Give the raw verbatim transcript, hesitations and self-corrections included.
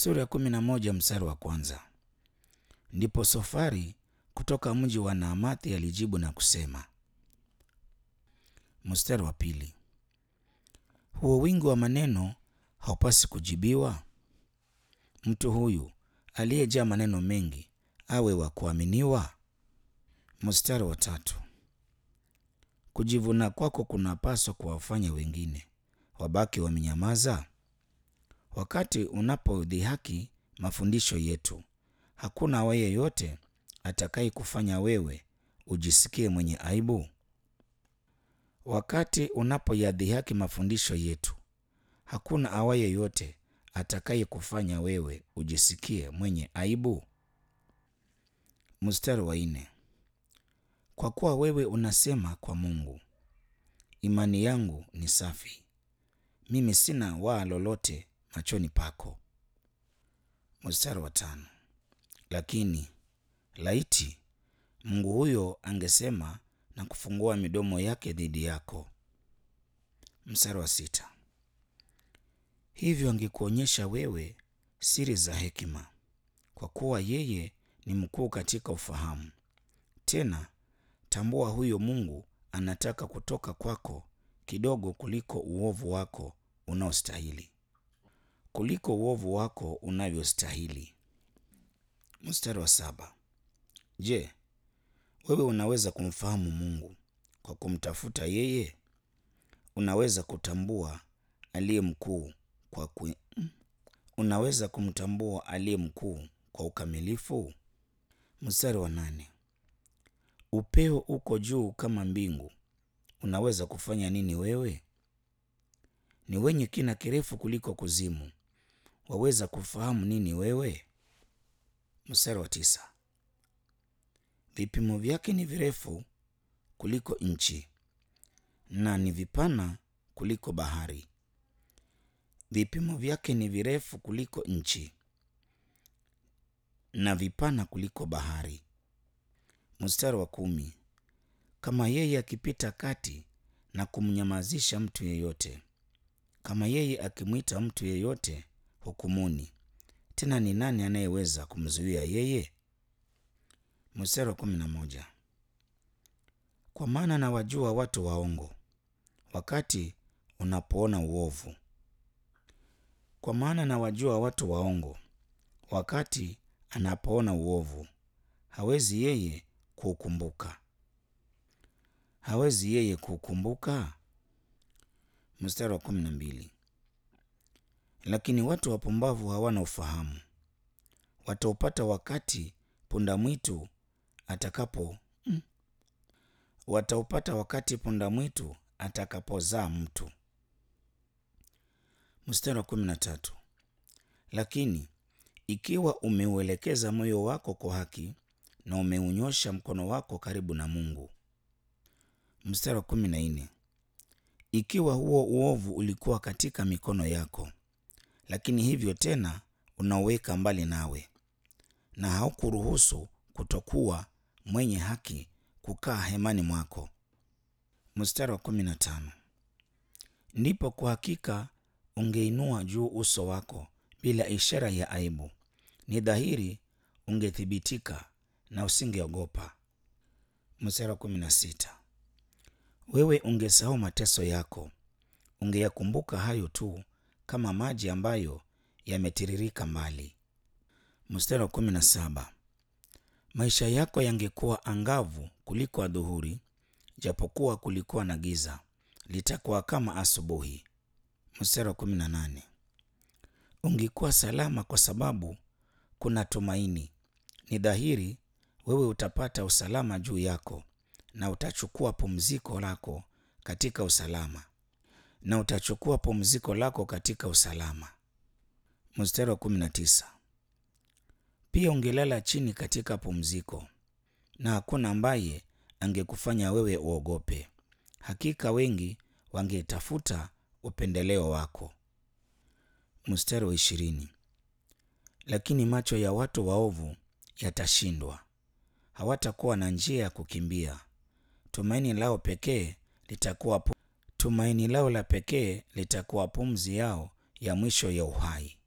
Sura ya kumi na moja mstari wa kwanza. Ndipo Sofari kutoka mji wa Naamathi alijibu na kusema. Mstari wa pili. Huo wingi wa maneno haupasi kujibiwa? Mtu huyu aliyejaa maneno mengi awe wa kuaminiwa? Mstari wa tatu. Kujivuna kwako kunapaswa kuwafanya wengine wabaki wamenyamaza? Wakati unapodhihaki mafundisho yetu, hakuna awaye yeyote atakaye kufanya wewe ujisikie mwenye aibu? Wakati unapoyadhihaki mafundisho yetu, hakuna awaye yeyote atakaye kufanya wewe ujisikie mwenye aibu? Mstari wa nne. Kwa kuwa wewe unasema kwa Mungu, imani yangu ni safi, mimi sina waa lolote machoni pako. Mstari wa tano. Lakini laiti Mungu huyo angesema na kufungua midomo yake dhidi yako. Mstari wa sita. Hivyo angekuonyesha wewe siri za hekima, kwa kuwa yeye ni mkuu katika ufahamu. Tena tambua, huyo Mungu anataka kutoka kwako kidogo kuliko uovu wako unaostahili, kuliko uovu wako unavyostahili. Mstari wa saba. Je, wewe unaweza kumfahamu Mungu kwa kumtafuta yeye? Unaweza kutambua aliye mkuu kwa ku... unaweza kumtambua aliye mkuu kwa ukamilifu? Mstari wa nane. Upeo uko juu kama mbingu, unaweza kufanya nini wewe? Ni wenye kina kirefu kuliko kuzimu, waweza kufahamu nini wewe? Mstari wa tisa. Vipimo vyake ni virefu kuliko nchi, na ni vipana kuliko bahari. Vipimo vyake ni virefu kuliko nchi, na vipana kuliko bahari. Mstari wa kumi. Kama yeye akipita kati na kumnyamazisha mtu yeyote, kama yeye akimwita mtu yeyote hukumuni, tena ni nani anayeweza kumzuia yeye? Mstari wa kumi na moja. Kwa maana nawajua watu waongo wakati unapoona uovu. Kwa maana nawajua watu waongo wakati anapoona uovu, hawezi yeye kuukumbuka. Hawezi yeye kuukumbuka. Mstari wa kumi na mbili. Lakini watu wapumbavu hawana ufahamu, wataupata wakati punda mwitu atakapo mm, wataupata wakati punda mwitu atakapozaa mtu. Mstari wa kumi na tatu. Lakini ikiwa umeuelekeza moyo wako kwa haki na umeunyosha mkono wako karibu na Mungu. Mstari wa kumi na nne. Ikiwa huo uovu ulikuwa katika mikono yako, lakini hivyo tena unauweka mbali nawe, na haukuruhusu kutokuwa mwenye haki kukaa hemani mwako. Mstari wa kumi na tano. Ndipo kwa hakika ungeinua juu uso wako bila ishara ya aibu, ni dhahiri ungethibitika na usingeogopa. Mstari wa kumi na sita. Wewe ungesahau mateso yako, ungeyakumbuka hayo tu kama maji ambayo yametiririka mbali. Mstari wa kumi na saba. Maisha yako yangekuwa angavu kuliko adhuhuri, japokuwa kulikuwa na giza, litakuwa kama asubuhi. Mstari wa kumi na nane. Ungekuwa salama kwa sababu kuna tumaini, ni dhahiri wewe utapata usalama juu yako, na utachukua pumziko lako katika usalama, na utachukua pumziko lako katika usalama. Mstari wa kumi na tisa. Pia ungelala chini katika pumziko, na hakuna ambaye angekufanya wewe uogope. Hakika wengi wangetafuta upendeleo wako. Mstari wa ishirini. Lakini macho ya watu waovu yatashindwa, hawatakuwa na njia ya kukimbia. Tumaini lao pekee litakuwa pu... tumaini lao la pekee litakuwa pumzi yao ya mwisho ya uhai.